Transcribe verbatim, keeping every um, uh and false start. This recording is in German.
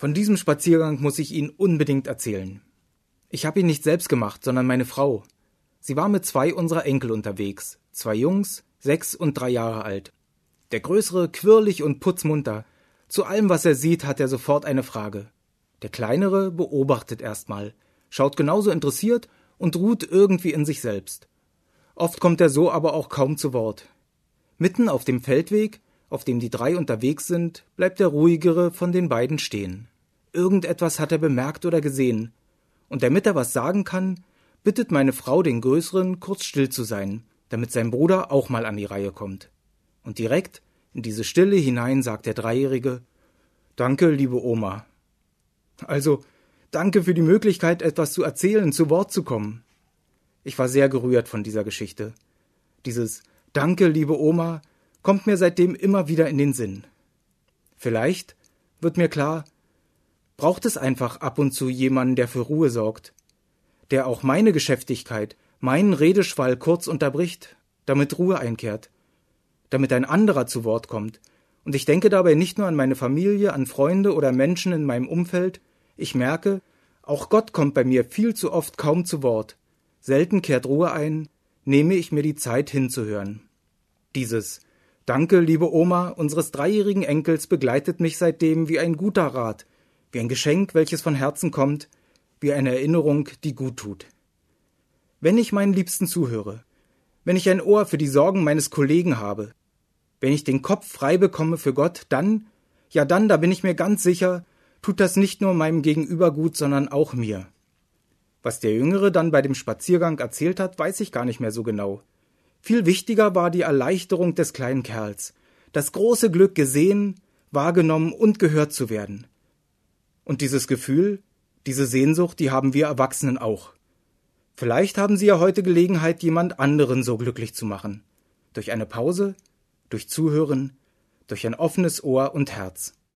Von diesem Spaziergang muss ich Ihnen unbedingt erzählen. Ich habe ihn nicht selbst gemacht, sondern meine Frau. Sie war mit zwei unserer Enkel unterwegs, zwei Jungs, sechs und drei Jahre alt. Der Größere quirlig und putzmunter. Zu allem, was er sieht, hat er sofort eine Frage. Der Kleinere beobachtet erstmal, schaut genauso interessiert und ruht irgendwie in sich selbst. Oft kommt er so aber auch kaum zu Wort. Mitten auf dem Feldweg, auf dem die drei unterwegs sind, bleibt der Ruhigere von den beiden stehen. Irgendetwas hat er bemerkt oder gesehen. Und damit er was sagen kann, bittet meine Frau den Größeren, kurz still zu sein, damit sein Bruder auch mal an die Reihe kommt. Und direkt in diese Stille hinein sagt der Dreijährige: »Danke, liebe Oma.« Also, danke für die Möglichkeit, etwas zu erzählen, zu Wort zu kommen. Ich war sehr gerührt von dieser Geschichte. Dieses »Danke, liebe Oma« kommt mir seitdem immer wieder in den Sinn. Vielleicht wird mir klar, braucht es einfach ab und zu jemanden, der für Ruhe sorgt, der auch meine Geschäftigkeit, meinen Redeschwall kurz unterbricht, damit Ruhe einkehrt, damit ein anderer zu Wort kommt. Und ich denke dabei nicht nur an meine Familie, an Freunde oder Menschen in meinem Umfeld. Ich merke, auch Gott kommt bei mir viel zu oft kaum zu Wort. Selten kehrt Ruhe ein, nehme ich mir die Zeit hinzuhören. Dieses »Danke, liebe Oma« unseres dreijährigen Enkels begleitet mich seitdem wie ein guter Rat, wie ein Geschenk, welches von Herzen kommt, wie eine Erinnerung, die gut tut. Wenn ich meinen Liebsten zuhöre, wenn ich ein Ohr für die Sorgen meines Kollegen habe, wenn ich den Kopf frei bekomme für Gott, dann, ja dann, da bin ich mir ganz sicher, tut das nicht nur meinem Gegenüber gut, sondern auch mir. Was der Jüngere dann bei dem Spaziergang erzählt hat, weiß ich gar nicht mehr so genau. Viel wichtiger war die Erleichterung des kleinen Kerls, das große Glück, gesehen, wahrgenommen und gehört zu werden. Und dieses Gefühl, diese Sehnsucht, die haben wir Erwachsenen auch. Vielleicht haben Sie ja heute Gelegenheit, jemand anderen so glücklich zu machen. Durch eine Pause, durch Zuhören, durch ein offenes Ohr und Herz.